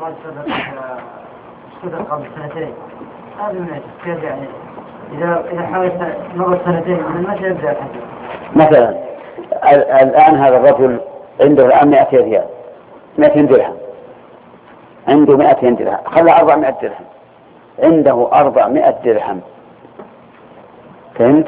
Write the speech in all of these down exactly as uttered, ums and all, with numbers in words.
واحد صدق قبل سنتين هذا من كيف يعني إذا إذا حاولت مضى سنتين من متى يبدأ الحج؟ مثلا الآن هذا الرجل عنده الآن مئتين ريال مئتين درهم، عنده مئتين درهم، خلى أربعمائة درهم، عنده أربعمائة درهم، فهمت؟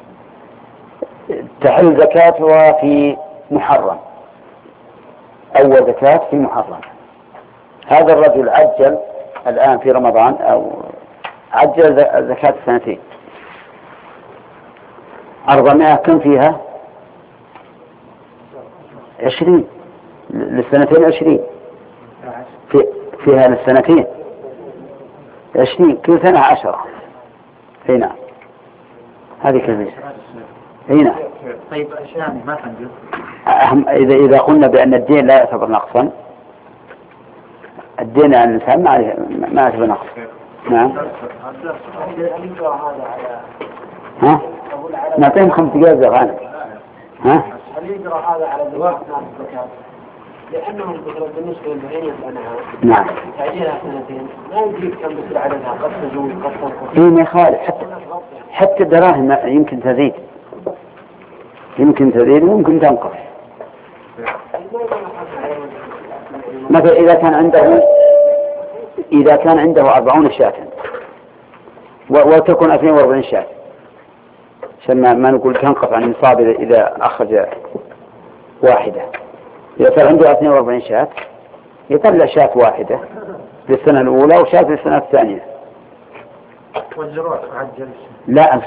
تحل زكاتها في محرم، أول زكاة في محرم. هذا الرجل عجل الآن في رمضان أو عجل زكاة السنتين، أربعمائة كم فيها؟ عشرين للسنتين، عشرين في فيها للسنتين عشرين، كل سنة عشرة. هنا هذه كلمة هنا. طيب الثاني ما تنجز. أهم إذا إذا قلنا بأن الدين لا يعتبر نقصا، الدين عن الإنسان ما ما يعتبر نقص. نعم. ها؟ نعطيهم خمس دقائق يا غانم. ها؟ هل يجرى هذا على الوقت مع الزكاة؟ لأنهم بالنسبة للبهيمة الأنعام نعم تعجيلها سنتين لا يجيب كم بسرعة عددها قد تزول قد تنقص. إيه ما يخالف، حتى حتى الدراهم يمكن تزيد يمكن تزيد ويمكن تنقص. مثلا إذا كان عنده إذا كان عنده أربعون شاة وتكون اثنين وأربعين شاة، عشان ما نقول تنقص عن النصاب إذا أخرج واحدة. إذا كان عنده اثنين وأربعين شاة يطلع شاة واحدة للسنة الأولى وشاة للسنة الثانية. والجروح عجل. لا